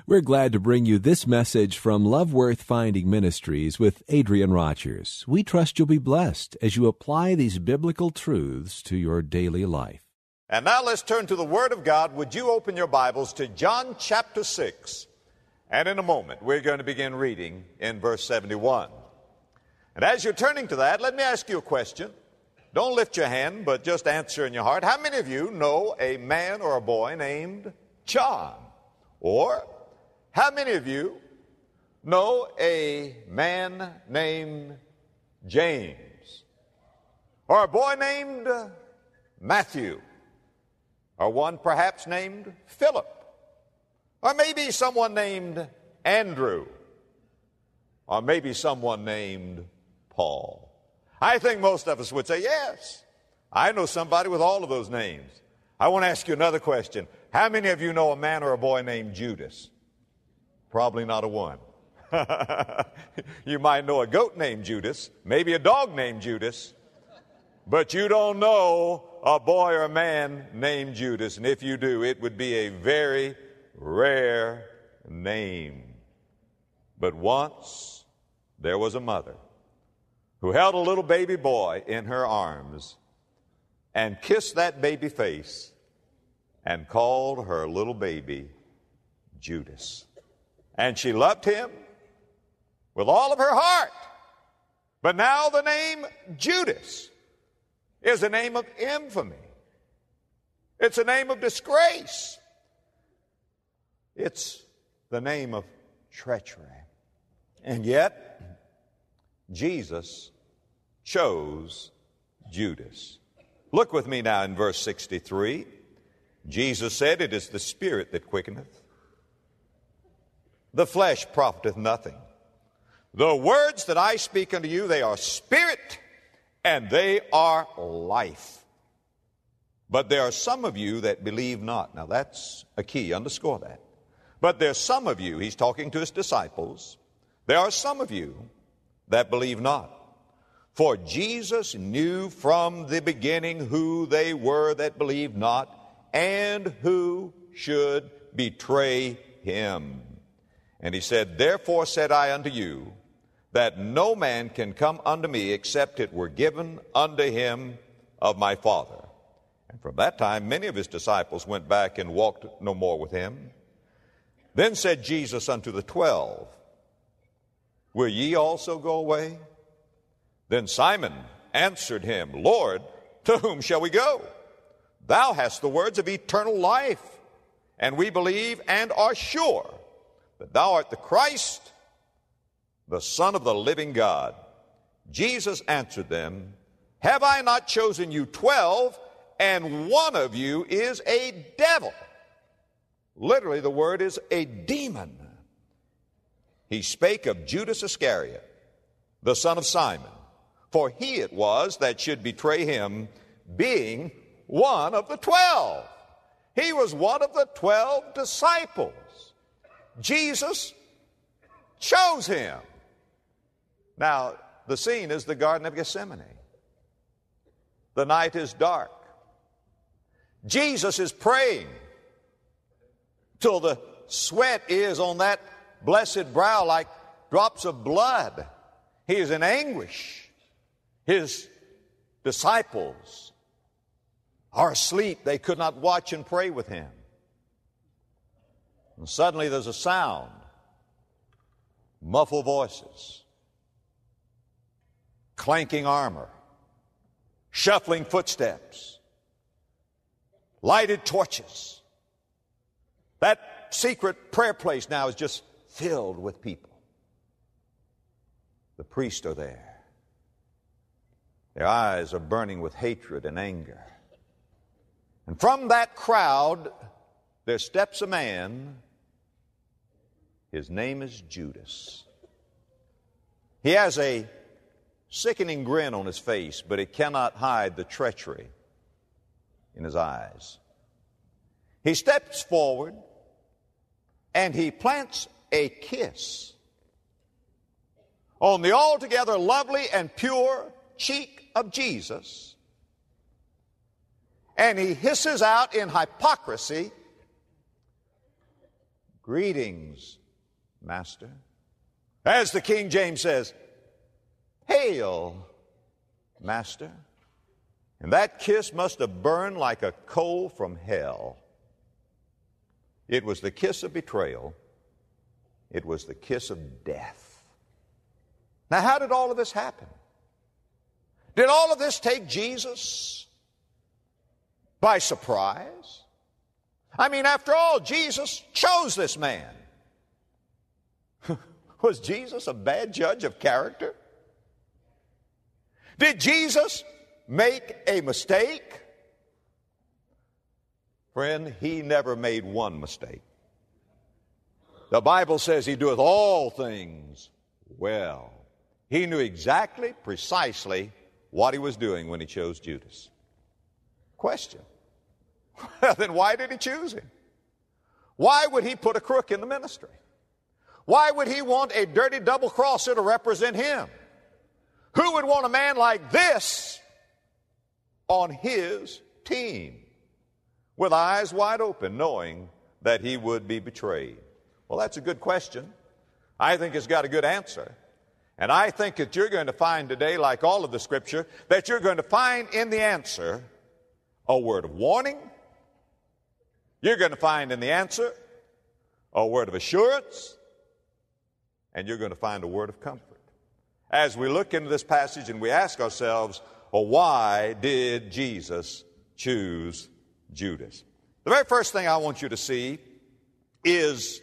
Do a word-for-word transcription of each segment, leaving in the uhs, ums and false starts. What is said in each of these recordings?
We're glad to bring you this message from Love Worth Finding Ministries with Adrian Rogers. We trust you'll be blessed as you apply these biblical truths to your daily life. And now let's turn to the Word of God. Would you open your Bibles to John chapter six? And in a moment, we're going to begin reading in verse seventy-one. And as you're turning to that, let me ask you a question. Don't lift your hand, but just answer in your heart. How many of you know a man or a boy named John? Or how many of you know a man named James? Or a boy named Matthew? Or one perhaps named Philip? Or maybe someone named Andrew? Or maybe someone named Paul? I think most of us would say, yes, I know somebody with all of those names. I want to ask you another question. How many of you know a man or a boy named Judas? Probably not a one. You might know a goat named Judas, maybe a dog named Judas, but you don't know a boy or a man named Judas. And if you do, it would be a very rare name. But once there was a mother who held a little baby boy in her arms and kissed that baby face and called her little baby Judas. And she loved him with all of her heart. But now the name Judas is a name of infamy. It's a name of disgrace. It's the name of treachery. And yet, Jesus chose Judas. Look with me now in verse sixty-three. Jesus said, "It is the Spirit that quickeneth. The flesh profiteth nothing. The words that I speak unto you, they are spirit and they are life. But there are some of you that believe not." Now that's a key, underscore that. But there's some of you, he's talking to his disciples, there are some of you that believe not. For Jesus knew from the beginning who they were that believed not, and who should betray him. And he said, "Therefore said I unto you, that no man can come unto me except it were given unto him of my Father." And from that time many of his disciples went back and walked no more with him. Then said Jesus unto the twelve, "Will ye also go away?" Then Simon answered him, "Lord, to whom shall we go? Thou hast the words of eternal life, and we believe and are sure that thou art the Christ, the Son of the living God." Jesus answered them, "Have I not chosen you twelve, and one of you is a devil?" Literally, the word is a demon. He spake of Judas Iscariot, the son of Simon, for he it was that should betray him, being one of the twelve. He was one of the twelve disciples. Jesus chose him. Now, the scene is the Garden of Gethsemane. The night is dark. Jesus is praying till the sweat is on that blessed brow like drops of blood. He is in anguish. His disciples are asleep. They could not watch and pray with him. And suddenly there's a sound, muffled voices, clanking armor, shuffling footsteps, lighted torches. That secret prayer place now is just filled with people. The priests are there. Their eyes are burning with hatred and anger. And from that crowd, there steps a man. His name is Judas. He has a sickening grin on his face, but it cannot hide the treachery in his eyes. He steps forward and he plants a kiss on the altogether lovely and pure cheek of Jesus, and he hisses out in hypocrisy, Greetings, Master. As the King James says, Hail, Master. And that kiss must have burned like a coal from hell. It was the kiss of betrayal. It was the kiss of death. Now, how did all of this happen? Did all of this take Jesus by surprise? I mean, after all, Jesus chose this man. Was Jesus a bad judge of character? Did Jesus make a mistake? Friend, he never made one mistake. The Bible says he doeth all things well. He knew exactly, precisely what he was doing when he chose Judas. Question. Well, then why did he choose him? Why would he put a crook in the ministry? Why would he want a dirty double-crosser to represent him? Who would want a man like this on his team with eyes wide open, knowing that he would be betrayed? Well, that's a good question. I think it's got a good answer. And I think that you're going to find today, like all of the Scripture, that you're going to find in the answer a word of warning. You're going to find in the answer a word of assurance. And you're going to find a word of comfort. As we look into this passage and we ask ourselves, well, why did Jesus choose Judas? The very first thing I want you to see is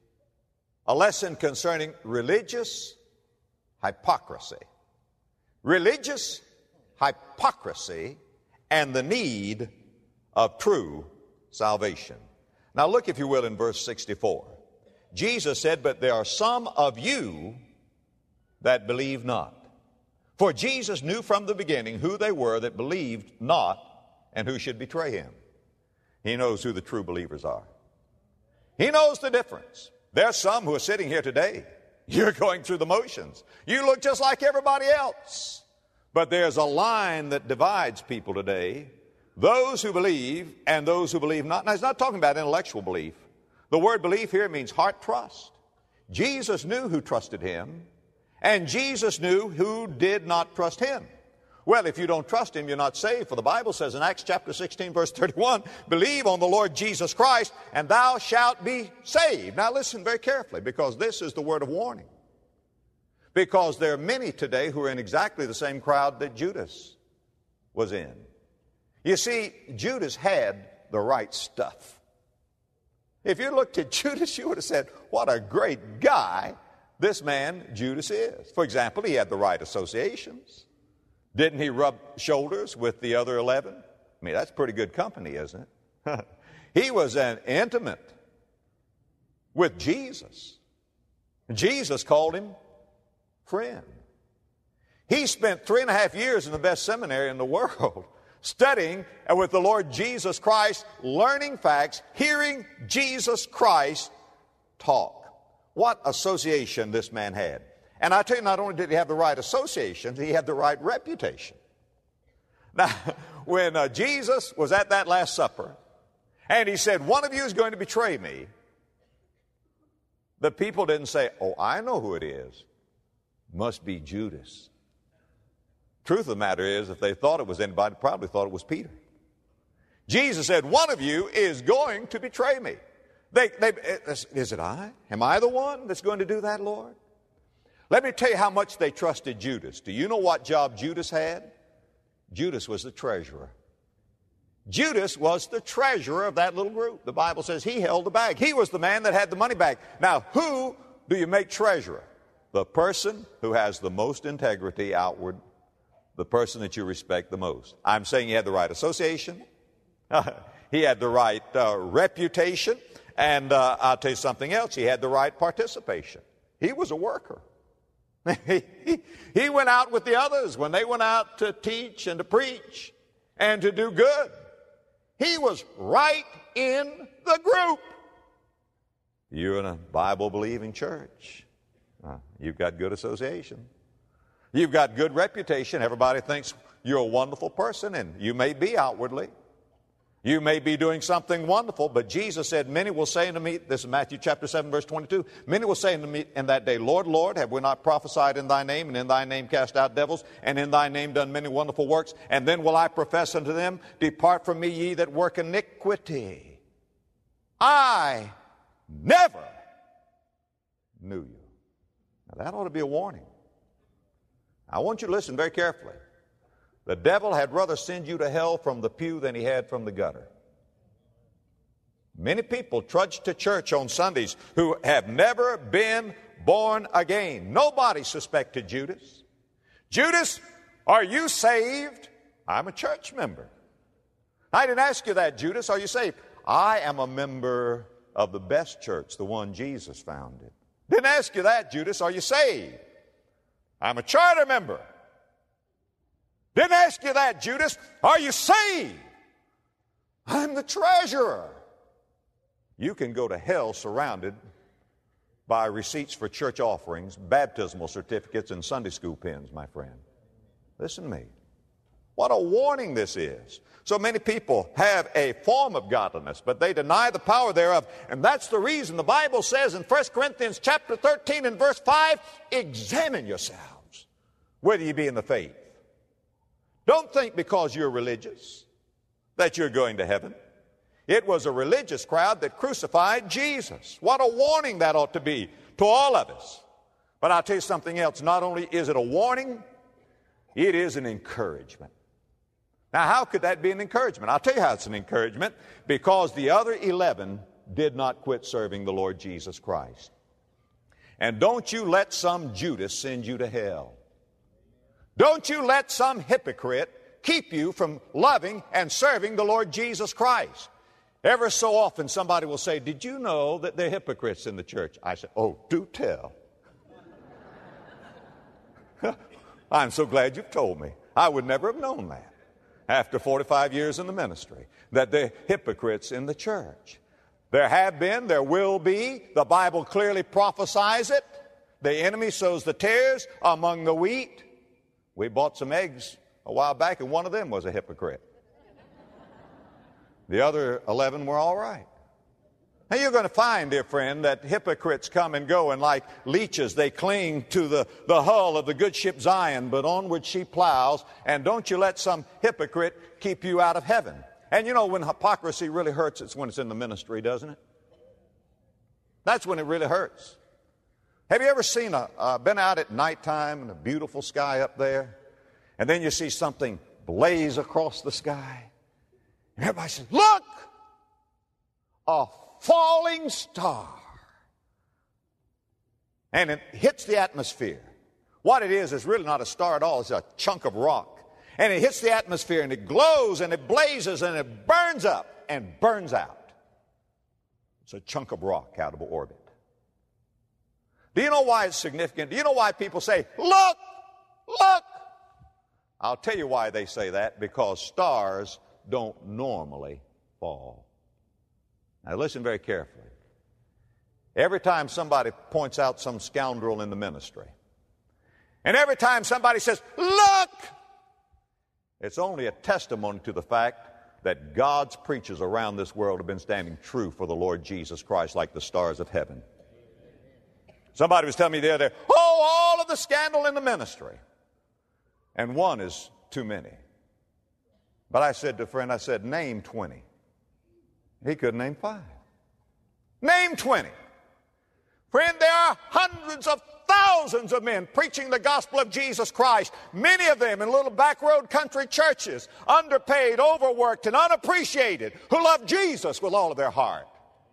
a lesson concerning religious hypocrisy. Religious hypocrisy and the need of true salvation. Now look, if you will, in verse sixty-four. Jesus said, but there are some of you that believe not. For Jesus knew from the beginning who they were that believed not and who should betray him. He knows who the true believers are. He knows the difference. There are some who are sitting here today. You're going through the motions. You look just like everybody else. But there's a line that divides people today. Those who believe and those who believe not. Now, he's not talking about intellectual belief. The word belief here means heart trust. Jesus knew who trusted him, and Jesus knew who did not trust him. Well, if you don't trust him, you're not saved. For the Bible says in Acts chapter sixteen, verse thirty-one, believe on the Lord Jesus Christ, and thou shalt be saved. Now listen very carefully, because this is the word of warning. Because there are many today who are in exactly the same crowd that Judas was in. You see, Judas had the right stuff. If you looked at Judas, you would have said, what a great guy this man Judas is. For example, he had the right associations. Didn't he rub shoulders with the other eleven? I mean, that's pretty good company, isn't it? He was an intimate with Jesus. Jesus called him friend. He spent three and a half years in the best seminary in the world, studying with the Lord Jesus Christ, learning facts, hearing Jesus Christ talk. What association this man had. And I tell you, not only did he have the right associations, he had the right reputation. Now, when uh, Jesus was at that Last Supper, and he said, one of you is going to betray me, the people didn't say, oh, I know who it is. Must be Judas. Truth of the matter is, if they thought it was anybody, probably thought it was Peter. Jesus said, one of you is going to betray me. They, they, is it I? Am I the one that's going to do that, Lord? Let me tell you how much they trusted Judas. Do you know what job Judas had? Judas was the treasurer. Judas was the treasurer of that little group. The Bible says he held the bag. He was the man that had the money bag. Now, who do you make treasurer? The person who has the most integrity outward, the person that you respect the most. I'm saying he had the right association. He had the right uh, reputation. And uh, I'll tell you something else. He had the right participation. He was a worker. he, he went out with the others when they went out to teach and to preach and to do good. He was right in the group. You're in a Bible-believing church. Uh, you've got good association. You've got good reputation. Everybody thinks you're a wonderful person, and you may be outwardly. You may be doing something wonderful, but Jesus said, many will say unto me, this is Matthew chapter seven, verse twenty-two, many will say unto me in that day, Lord, Lord, have we not prophesied in thy name, and in thy name cast out devils, and in thy name done many wonderful works? And then will I profess unto them, depart from me, ye that work iniquity. I never knew you. Now that ought to be a warning. I want you to listen very carefully. The devil had rather send you to hell from the pew than he had from the gutter. Many people trudge to church on Sundays who have never been born again. Nobody suspected Judas. Judas, are you saved? I'm a church member. I didn't ask you that, Judas. Are you saved? I am a member of the best church, the one Jesus founded. Didn't ask you that, Judas. Are you saved? I'm a charter member. Didn't ask you that, Judas. Are you saved? I'm the treasurer. You can go to hell surrounded by receipts for church offerings, baptismal certificates, and Sunday school pins, my friend. Listen to me. What a warning this is. So many people have a form of godliness, but they deny the power thereof. And that's the reason the Bible says in First Corinthians chapter thirteen and verse five, examine yourselves whether you be in the faith. Don't think because you're religious that you're going to heaven. It was a religious crowd that crucified Jesus. What a warning that ought to be to all of us. But I'll tell you something else. Not only is it a warning, it is an encouragement. Now, how could that be an encouragement? I'll tell you how it's an encouragement. Because the other eleven did not quit serving the Lord Jesus Christ. And don't you let some Judas send you to hell. Don't you let some hypocrite keep you from loving and serving the Lord Jesus Christ. Ever so often somebody will say, did you know that there are hypocrites in the church? I say, oh, do tell. I'm so glad you've told me. I would never have known that after forty-five years in the ministry, that there are hypocrites in the church. There have been, there will be. The Bible clearly prophesies it. The enemy sows the tares among the wheat. We bought some eggs a while back, and one of them was a hypocrite. The other eleven were all right. Now you're going to find, dear friend, that hypocrites come and go, and like leeches, they cling to the, the hull of the good ship Zion, but onward she plows, and don't you let some hypocrite keep you out of heaven. And you know, when hypocrisy really hurts, it's when it's in the ministry, doesn't it? That's when it really hurts. Have you ever seen a, uh, been out at nighttime and a beautiful sky up there, and then you see something blaze across the sky, and everybody says, look, a falling star. And it hits the atmosphere. What it is is really not a star at all. It's a chunk of rock. And it hits the atmosphere, and it glows, and it blazes, and it burns up and burns out. It's a chunk of rock out of orbit. Do you know why it's significant? Do you know why people say, look, look? I'll tell you why they say that. Because stars don't normally fall. Now listen very carefully. Every time somebody points out some scoundrel in the ministry, and every time somebody says, look, it's only a testimony to the fact that God's preachers around this world have been standing true for the Lord Jesus Christ like the stars of heaven. Somebody was telling me the other day, oh, all of the scandal in the ministry. And one is too many. But I said to a friend, I said, name twenty. He couldn't name five. Name twenty. Friend, there are hundreds of thousands of men preaching the gospel of Jesus Christ, many of them in little backroad country churches, underpaid, overworked, and unappreciated, who love Jesus with all of their heart.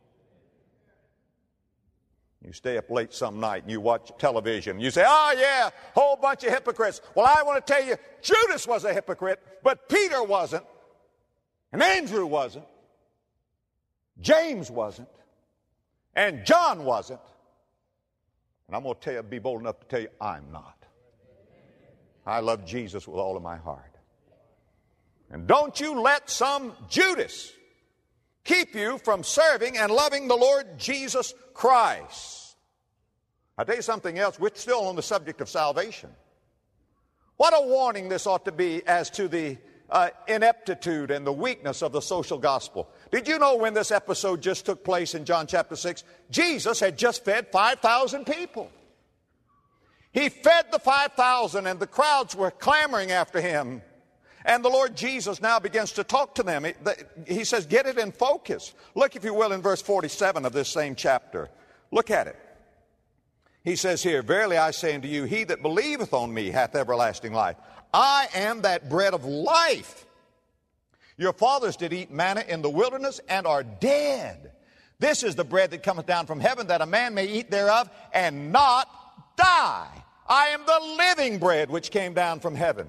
You stay up late some night and you watch television. You say, oh, yeah, whole bunch of hypocrites. Well, I want to tell you, Judas was a hypocrite, but Peter wasn't, and Andrew wasn't, James wasn't, and John wasn't. And I'm going to tell you, be bold enough to tell you, I'm not. I love Jesus with all of my heart. And don't you let some Judas keep you from serving and loving the Lord Jesus Christ. I'll tell you something else. We're still on the subject of salvation. What a warning this ought to be as to the uh, ineptitude and the weakness of the social gospel. Did you know when this episode just took place in John chapter six, Jesus had just fed five thousand people. He fed the five thousand and the crowds were clamoring after him. And the Lord Jesus now begins to talk to them. He says, get it in focus. Look, if you will, in verse forty-seven of this same chapter. Look at it. He says here, verily I say unto you, he that believeth on me hath everlasting life. I am that bread of life. Your fathers did eat manna in the wilderness and are dead. This is the bread that cometh down from heaven, that a man may eat thereof and not die. I am the living bread which came down from heaven.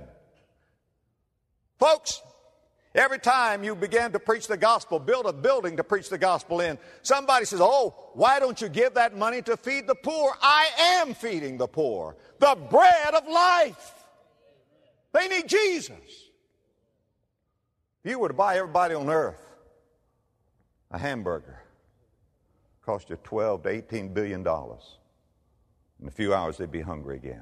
Folks, every time you begin to preach the gospel, build a building to preach the gospel in, somebody says, oh, why don't you give that money to feed the poor? I am feeding the poor. The bread of life. They need Jesus. If you were to buy everybody on earth a hamburger, it cost you twelve to eighteen billion dollars. In a few hours, they'd be hungry again.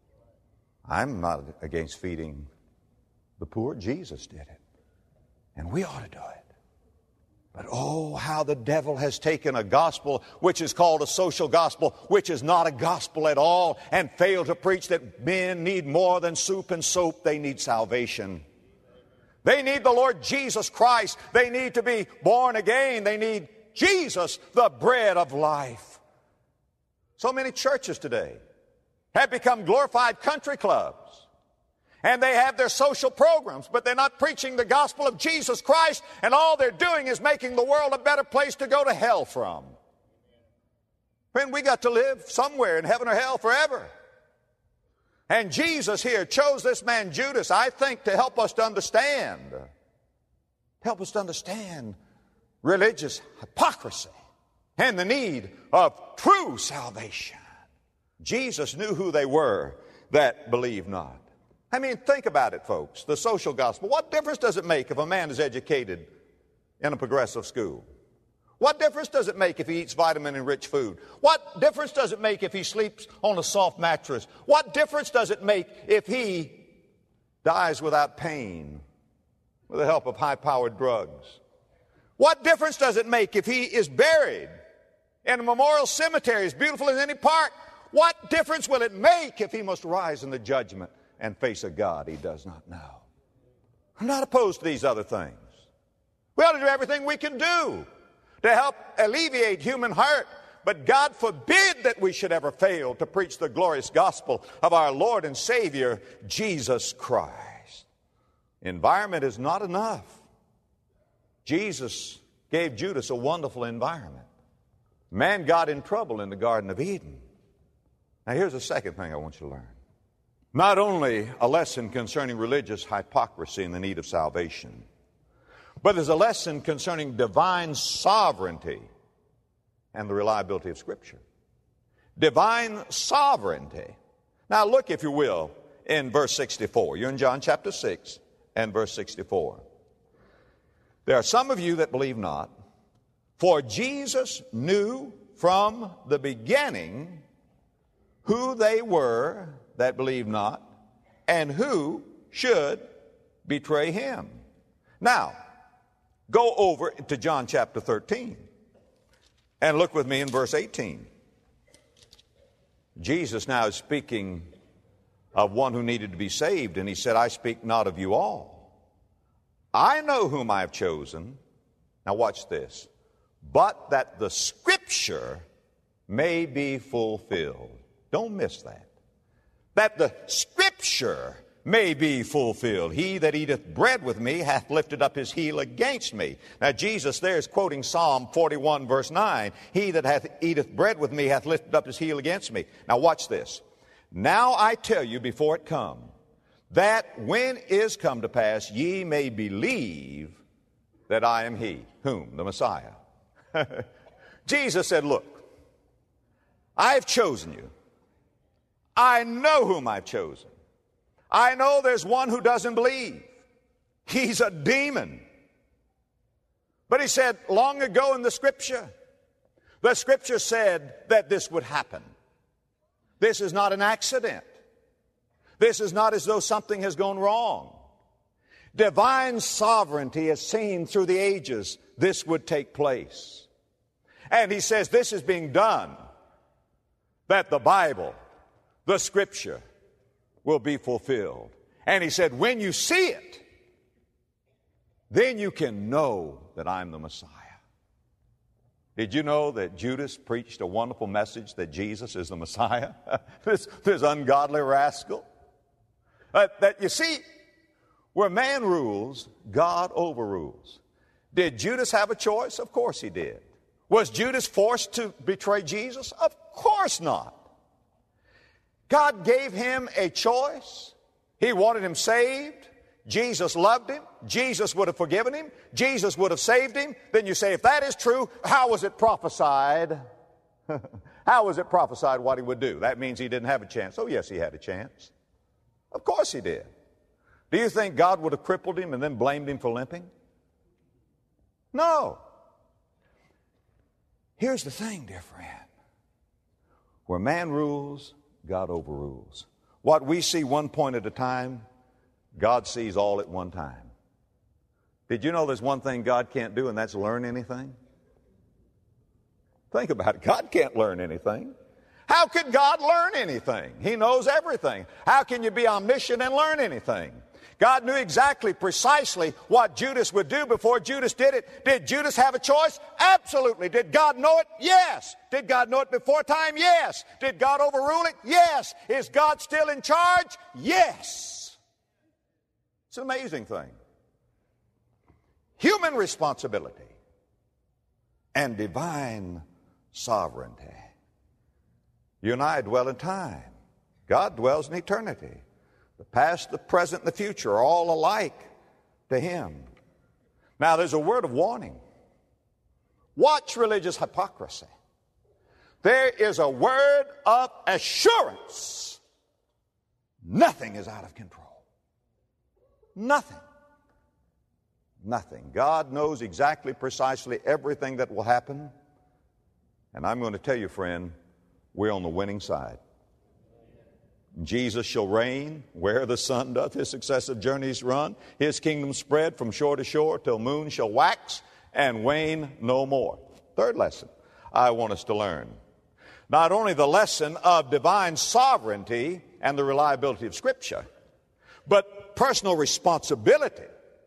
I'm not against feeding the poor. Jesus did it. And we ought to do it. But oh, how the devil has taken a gospel which is called a social gospel, which is not a gospel at all, and failed to preach that men need more than soup and soap. They need salvation. They need the Lord Jesus Christ. They need to be born again. They need Jesus, the bread of life. So many churches today have become glorified country clubs. And they have their social programs, but they're not preaching the gospel of Jesus Christ, and all they're doing is making the world a better place to go to hell from. Friend, we got to live somewhere in heaven or hell forever. And Jesus here chose this man Judas, I think, to help us to understand, help us to understand religious hypocrisy and the need of true salvation. Jesus knew who they were that believed not. I mean, think about it, folks. The social gospel. What difference does it make if a man is educated in a progressive school? What difference does it make if he eats vitamin-enriched food? What difference does it make if he sleeps on a soft mattress? What difference does it make if he dies without pain with the help of high-powered drugs? What difference does it make if he is buried in a memorial cemetery as beautiful as any park? What difference will it make if he must rise in the judgment and face a God he does not know? I'm not opposed to these other things. We ought to do everything we can do to help alleviate human hurt, but God forbid that we should ever fail to preach the glorious gospel of our Lord and Savior, Jesus Christ. Environment is not enough. Jesus gave Judas a wonderful environment. Man got in trouble in the Garden of Eden. Now here's the second thing I want you to learn. Not only a lesson concerning religious hypocrisy and the need of salvation, but there's a lesson concerning divine sovereignty and the reliability of Scripture. Divine sovereignty. Now look, if you will, in verse sixty-four. You're in John chapter six and verse sixty-four. There are some of you that believe not, for Jesus knew from the beginning who they were that believe not, and who should betray him. Now, go over to John chapter thirteen, and look with me in verse eighteen. Jesus now is speaking of one who needed to be saved, and he said, I speak not of you all. I know whom I have chosen. Now watch this. But that the Scripture may be fulfilled. Don't miss that. That the Scripture may be fulfilled. He that eateth bread with me hath lifted up his heel against me. Now Jesus there is quoting Psalm forty-one verse nine. He that hath eateth bread with me hath lifted up his heel against me. Now watch this. Now I tell you before it come, that when is come to pass, ye may believe that I am he. Whom? The Messiah. Jesus said, look, I've chosen you. I know whom I've chosen. I know there's one who doesn't believe. He's a demon. But he said long ago in the Scripture, the Scripture said that this would happen. This is not an accident. This is not as though something has gone wrong. Divine sovereignty is seen through the ages. This would take place. And he says this is being done, that the Bible, the Scripture, will be fulfilled. And he said, when you see it, then you can know that I'm the Messiah. Did you know that Judas preached a wonderful message that Jesus is the Messiah? this, this ungodly rascal. Uh, that you see, where man rules, God overrules. Did Judas have a choice? Of course he did. Was Judas forced to betray Jesus? Of course not. God gave him a choice. He wanted him saved. Jesus loved him. Jesus would have forgiven him. Jesus would have saved him. Then you say, if that is true, how was it prophesied? How was it prophesied what he would do? That means he didn't have a chance. Oh, yes, he had a chance. Of course he did. Do you think God would have crippled him and then blamed him for limping? No. Here's the thing, dear friend. Where man rules, God overrules. What we see one point at a time, God sees all at one time. Did you know there's one thing God can't do, and that's learn anything? Think about it. God can't learn anything. How could God learn anything? He knows everything. How can you be omniscient and learn anything? God knew exactly, precisely what Judas would do before Judas did it. Did Judas have a choice? Absolutely. Did God know it? Yes. Did God know it before time? Yes. Did God overrule it? Yes. Is God still in charge? Yes. It's an amazing thing. Human responsibility and divine sovereignty. You and I dwell in time. God dwells in eternity. The past, the present, and the future are all alike to Him. Now, there's a word of warning. Watch religious hypocrisy. There is a word of assurance. Nothing is out of control. Nothing. Nothing. God knows exactly, precisely everything that will happen. And I'm going to tell you, friend, we're on the winning side. Jesus shall reign where the sun doth his successive journeys run. His kingdom spread from shore to shore till moon shall wax and wane no more. Third lesson I want us to learn. Not only the lesson of divine sovereignty and the reliability of Scripture, but personal responsibility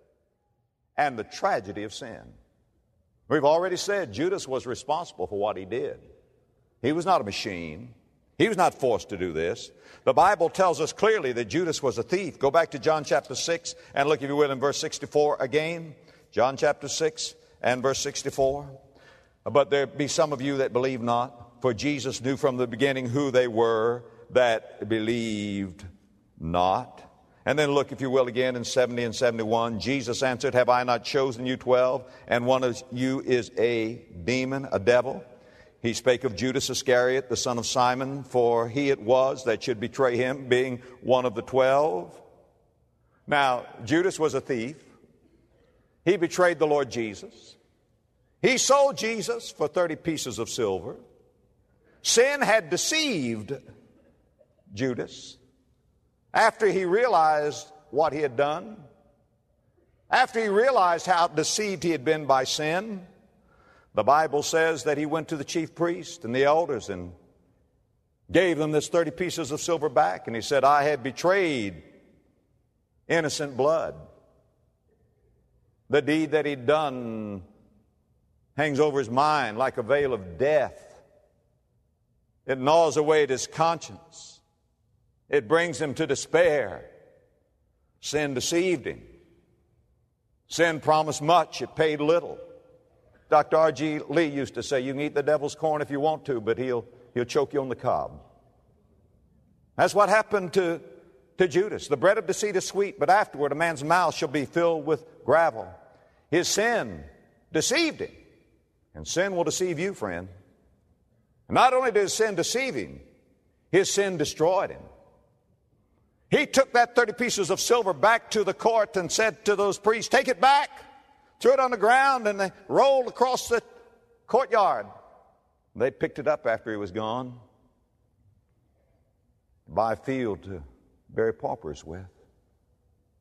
and the tragedy of sin. We've already said Judas was responsible for what he did. He was not a machine. He was not forced to do this. The Bible tells us clearly that Judas was a thief. Go back to John chapter six and look, if you will, in verse sixty-four again. John chapter six and verse sixty-four. But there be some of you that believe not, for Jesus knew from the beginning who they were that believed not. And then look, if you will, again in seventy and seventy-one. Jesus answered, have I not chosen you twelve, and one of you is a demon, a devil? He spake of Judas Iscariot, the son of Simon, for he it was that should betray him, being one of the twelve. Now, Judas was a thief. He betrayed the Lord Jesus. He sold Jesus for thirty pieces of silver. Sin had deceived Judas. After he realized what he had done, after he realized how deceived he had been by sin, the Bible says that he went to the chief priest and the elders and gave them this thirty pieces of silver back. And he said, I had betrayed innocent blood. The deed that he'd done hangs over his mind like a veil of death. It gnaws away at his conscience. It brings him to despair. Sin deceived him. Sin promised much, it paid little. Doctor R G Lee used to say, you can eat the devil's corn if you want to, but he'll, he'll choke you on the cob. That's what happened to, to Judas. The bread of deceit is sweet, but afterward a man's mouth shall be filled with gravel. His sin deceived him. And sin will deceive you, friend. And not only did his sin deceive him, his sin destroyed him. He took that thirty pieces of silver back to the court and said to those priests, take it back. Threw it on the ground, and they rolled across the courtyard. They picked it up after he was gone. Buy a field to bury paupers with.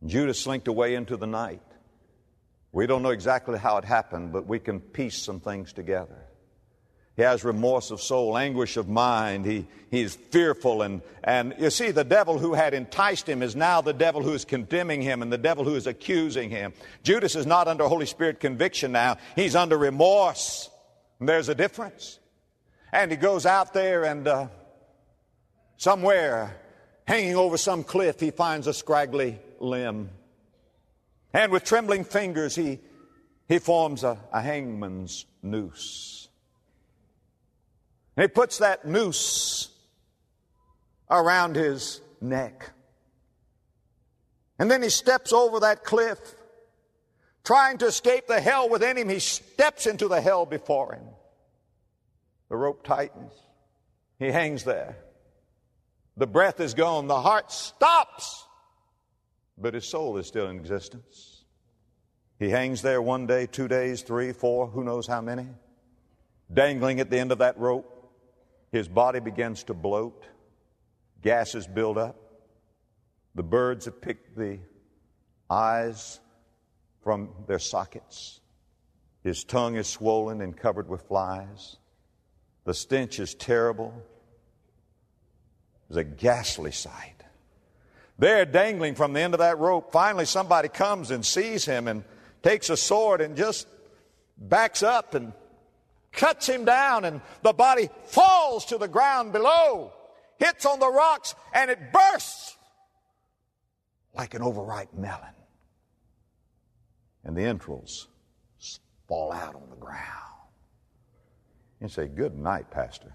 Judas slinked away into the night. We don't know exactly how it happened, but we can piece some things together. He has remorse of soul, anguish of mind. He, he is fearful. And, and you see, the devil who had enticed him is now the devil who is condemning him and the devil who is accusing him. Judas is not under Holy Spirit conviction now. He's under remorse. And there's a difference. And he goes out there and uh, somewhere hanging over some cliff, he finds a scraggly limb. And with trembling fingers, he, he forms a, a hangman's noose. And he puts that noose around his neck. And then he steps over that cliff, trying to escape the hell within him. He steps into the hell before him. The rope tightens. He hangs there. The breath is gone. The heart stops. But his soul is still in existence. He hangs there one day, two days, three, four, who knows how many. Dangling at the end of that rope. His body begins to bloat. Gases build up. The birds have picked the eyes from their sockets. His tongue is swollen and covered with flies. The stench is terrible. It's a ghastly sight. There, dangling from the end of that rope, finally somebody comes and sees him and takes a sword and just backs up and cuts him down, and the body falls to the ground below, hits on the rocks, and it bursts like an overripe melon. And the entrails fall out on the ground. You say, "Good night, Pastor."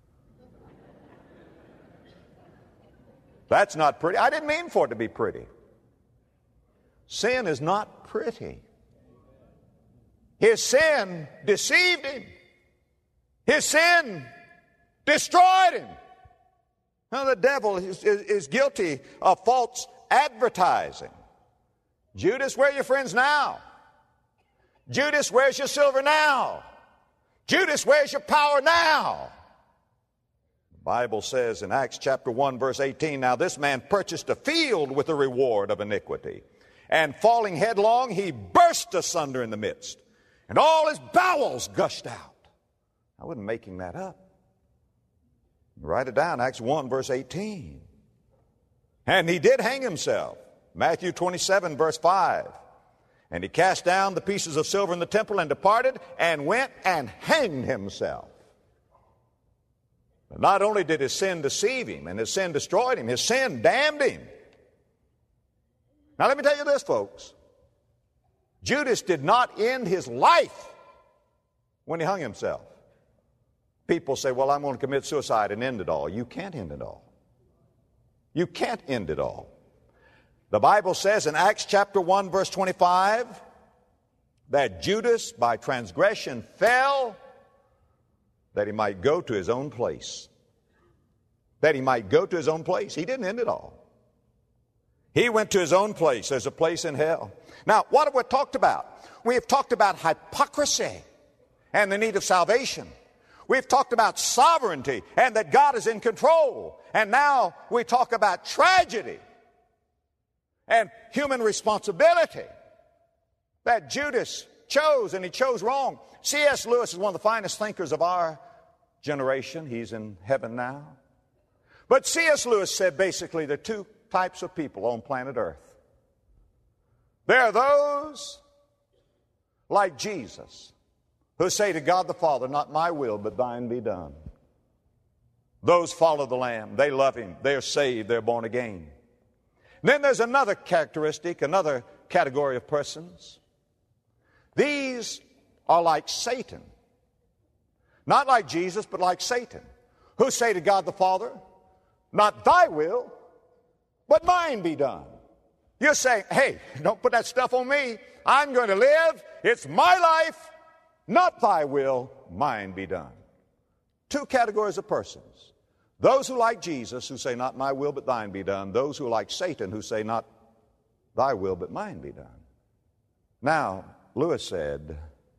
That's not pretty. I didn't mean for it to be pretty. Sin is not pretty. His sin deceived him. His sin destroyed him. Now, the devil is, is, is guilty of false advertising. Judas, where are your friends now? Judas, where's your silver now? Judas, where's your power now? The Bible says in Acts chapter one, verse eighteen, "Now this man purchased a field with the reward of iniquity. And falling headlong, he burst asunder in the midst. And all his bowels gushed out." I wasn't making that up. Write it down, Acts one, verse eighteen. And he did hang himself. Matthew twenty-seven, verse five. "And he cast down the pieces of silver in the temple and departed and went and hanged himself." But not only did his sin deceive him and his sin destroyed him, his sin damned him. Now let me tell you this, folks. Judas did not end his life when he hung himself. People say, "Well, I'm going to commit suicide and end it all." You can't end it all. You can't end it all. The Bible says in Acts chapter one, verse twenty-five, that Judas by transgression fell that he might go to his own place. That he might go to his own place. He didn't end it all. He went to his own place. There's a place in hell. Now, what have we talked about? We have talked about hypocrisy and the need of salvation. We've talked about sovereignty and that God is in control. And now we talk about tragedy and human responsibility that Judas chose, and he chose wrong. C S Lewis is one of the finest thinkers of our generation. He's in heaven now. But C S Lewis said basically there are two types of people on planet Earth. There are those like Jesus who say to God the Father, "Not my will, but thine be done." Those follow the Lamb. They love him. They're saved. They're born again. Then there's another characteristic, another category of persons. These are like Satan. Not like Jesus, but like Satan, who say to God the Father, "Not thy will, but mine be done." You're saying, "Hey, don't put that stuff on me. I'm going to live. It's my life. Not thy will, mine be done." Two categories of persons. Those who like Jesus, who say, "Not my will, but thine be done." Those who like Satan, who say, "Not thy will, but mine be done." Now, Lewis said,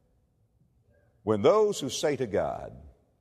when those who say to God,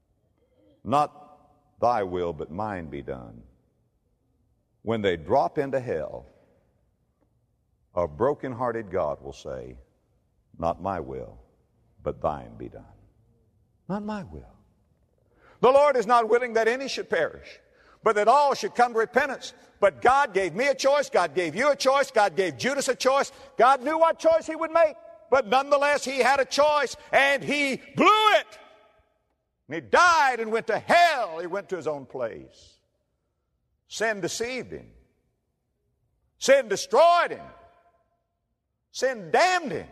"Not thy will, but mine be done," when they drop into hell, a broken-hearted God will say, not my will, but thine be done. Not my will. The Lord is not willing that any should perish, but that all should come to repentance. But God gave me a choice. God gave you a choice. God gave Judas a choice. God knew what choice he would make. But nonetheless, he had a choice, and he blew it. And he died and went to hell. He went to his own place. Sin deceived him. Sin destroyed him. Sin damned him.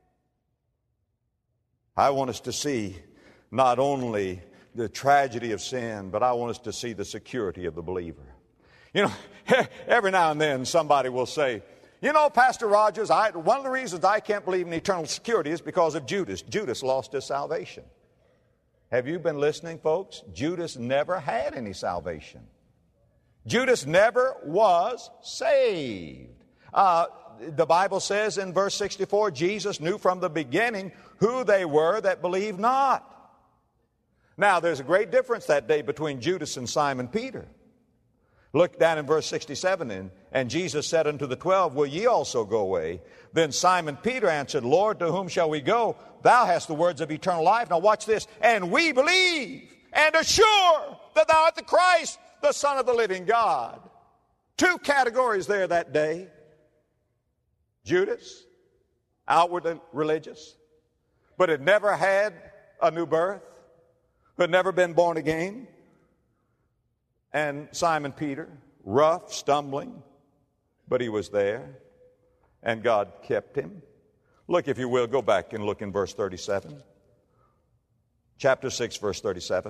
I want us to see not only the tragedy of sin, but I want us to see the security of the believer. You know, every now and then somebody will say, you know, Pastor Rogers, I, one of the reasons I can't believe in eternal security is because of Judas. Judas lost his salvation. Have you been listening, folks? Judas never had any salvation. Judas never was saved. Uh, the Bible says in verse sixty-four, Jesus knew from the beginning who they were that believed not. Now, there's a great difference that day between Judas and Simon Peter. Look down in verse sixty-seven, and, and Jesus said unto the twelve, will ye also go away? Then Simon Peter answered, Lord, to whom shall we go? Thou hast the words of eternal life. Now watch this. And we believe and are sure that thou art the Christ, the Son of the living God. Two categories there that day. Judas, outwardly religious, but had never had a new birth, had never been born again. And Simon Peter, rough, stumbling, but he was there, and God kept him. Look, if you will, go back and look in verse thirty-seven. Chapter six, verse thirty-seven.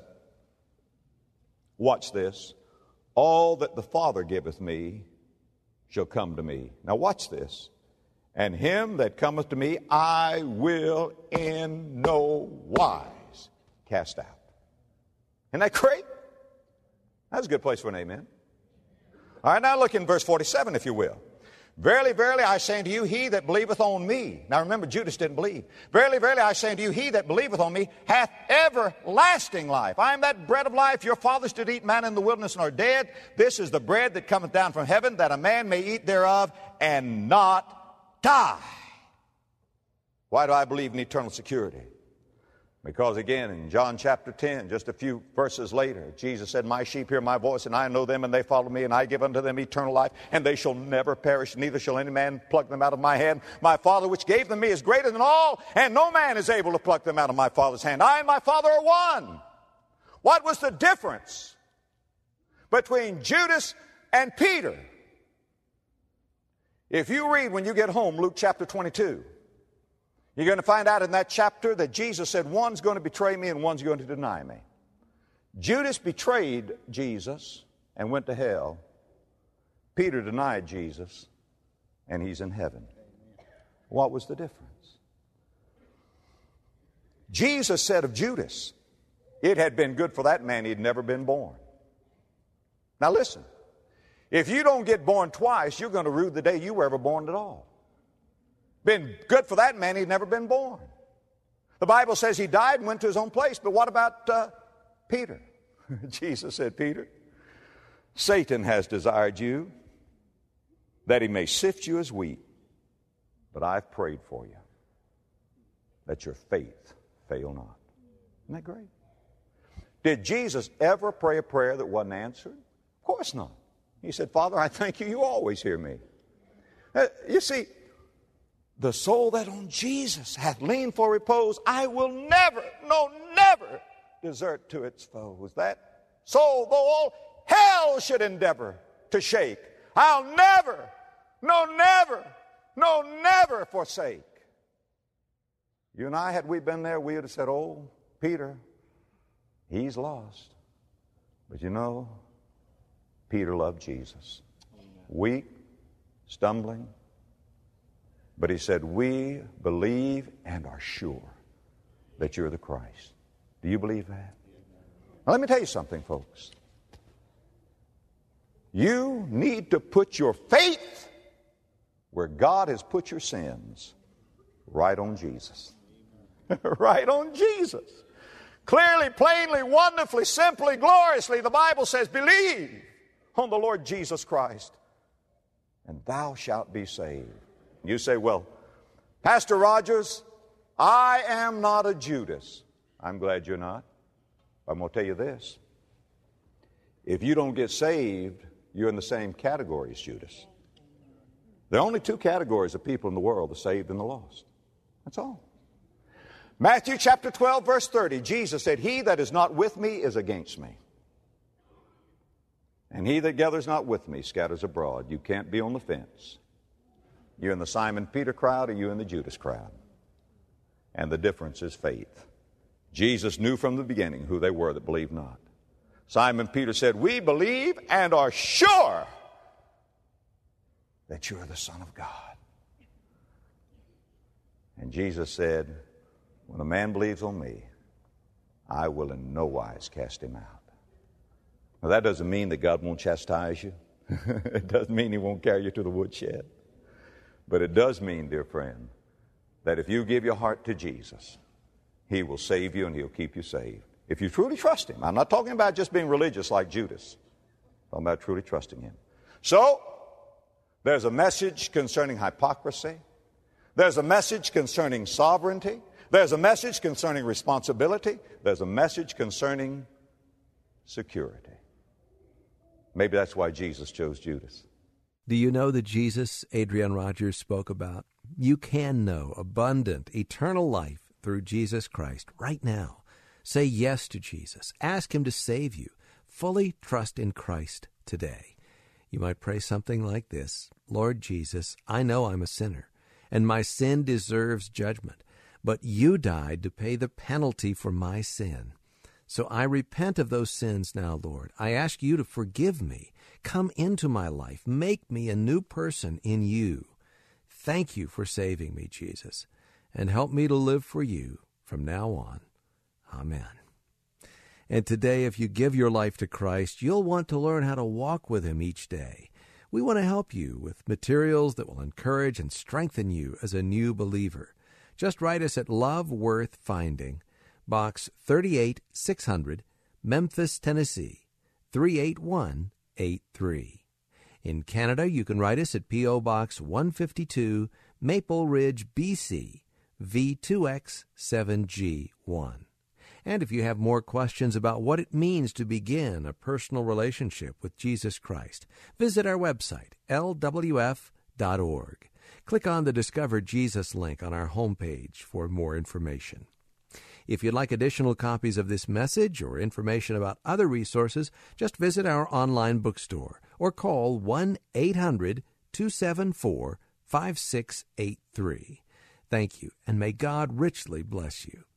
Watch this. All that the Father giveth me shall come to me. Now watch this. And him that cometh to me I will in no wise cast out. Isn't that great? That's a good place for an amen. All right, now look in verse forty-seven, if you will. Verily, verily, I say unto you, he that believeth on me. Now remember, Judas didn't believe. Verily, verily, I say unto you, he that believeth on me hath everlasting life. I am that bread of life. Your fathers did eat manna in the wilderness and are dead. This is the bread that cometh down from heaven, that a man may eat thereof and not die. Why do I believe in eternal security? Because again, in John chapter ten, just a few verses later, Jesus said, my sheep hear my voice, and I know them, and they follow me, and I give unto them eternal life, and they shall never perish, neither shall any man pluck them out of my hand. My Father which gave them me is greater than all, and no man is able to pluck them out of my Father's hand. I and my Father are one. What was the difference between Judas and Peter? If you read when you get home Luke chapter twenty-two, you're going to find out in that chapter that Jesus said, one's going to betray me and one's going to deny me. Judas betrayed Jesus and went to hell. Peter denied Jesus, and he's in heaven. What was the difference? Jesus said of Judas, it had been good for that man he'd never been born. Now listen, if you don't get born twice, you're going to rue the day you were ever born at all. Been good for that man, he'd never been born. The Bible says he died and went to his own place, but what about uh, Peter? Jesus said, Peter, Satan has desired you that he may sift you as wheat, but I've prayed for you that your faith fail not. Isn't that great? Did Jesus ever pray a prayer that wasn't answered? Of course not. He said, Father, I thank you, you always hear me. Uh, you see, the soul that on Jesus hath leaned for repose, I will never, no, never desert to its foes. That soul, though all hell should endeavor to shake, I'll never, no, never, no, never forsake. You and I, had we been there, we would have said, oh, Peter, he's lost. But you know, Peter loved Jesus. Weak, stumbling. But he said, we believe and are sure that you're the Christ. Do you believe that? Now, let me tell you something, folks. You need to put your faith where God has put your sins, right on Jesus. Right on Jesus. Clearly, plainly, wonderfully, simply, gloriously, the Bible says, believe on the Lord Jesus Christ, and thou shalt be saved. You say, well, Pastor Rogers, I am not a Judas. I'm glad you're not. I'm going to tell you this. If you don't get saved, you're in the same category as Judas. There are only two categories of people in the world, the saved and the lost. That's all. Matthew chapter twelve, verse thirty, Jesus said, he that is not with me is against me. And he that gathers not with me scatters abroad. You can't be on the fence. You're in the Simon Peter crowd or you're in the Judas crowd. And the difference is faith. Jesus knew from the beginning who they were that believed not. Simon Peter said, we believe and are sure that you are the Son of God. And Jesus said, when a man believes on me, I will in no wise cast him out. Now that doesn't mean that God won't chastise you. It doesn't mean he won't carry you to the woodshed. But it does mean, dear friend, that if you give your heart to Jesus, he will save you and he'll keep you saved. If you truly trust him. I'm not talking about just being religious like Judas. I'm talking about truly trusting him. So, there's a message concerning hypocrisy. There's a message concerning sovereignty. There's a message concerning responsibility. There's a message concerning security. Maybe that's why Jesus chose Judas. Do you know that Jesus, Adrian Rogers, spoke about? You can know abundant, eternal life through Jesus Christ right now. Say yes to Jesus. Ask him to save you. Fully trust in Christ today. You might pray something like this. Lord Jesus, I know I'm a sinner, and my sin deserves judgment, but you died to pay the penalty for my sin. So I repent of those sins now, Lord. I ask you to forgive me. Come into my life. Make me a new person in you. Thank you for saving me, Jesus, and help me to live for you from now on. Amen. And today, if you give your life to Christ, you'll want to learn how to walk with him each day. We want to help you with materials that will encourage and strengthen you as a new believer. Just write us at Love Worth Finding, Box thirty-eight six hundred, Memphis, Tennessee, three eight one eight three. In Canada, you can write us at P O. Box one fifty-two, Maple Ridge, B C, V two X seven G one. And if you have more questions about what it means to begin a personal relationship with Jesus Christ, visit our website, L W F dot org. Click on the Discover Jesus link on our homepage for more information. If you'd like additional copies of this message or information about other resources, just visit our online bookstore or call one eight hundred two seven four five six eight three. Thank you, and may God richly bless you.